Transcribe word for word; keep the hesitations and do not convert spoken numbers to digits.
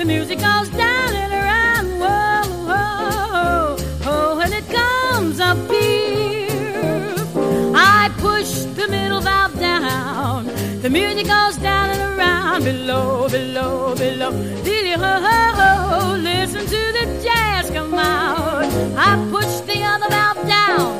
music goes down and around. Whoa, whoa, whoa, and it comes up here. I push the middle valve down. The music goes down and around. Below, below, below. Did you ho, ho, ho? Listen to the jazz come out. I push the other valve down.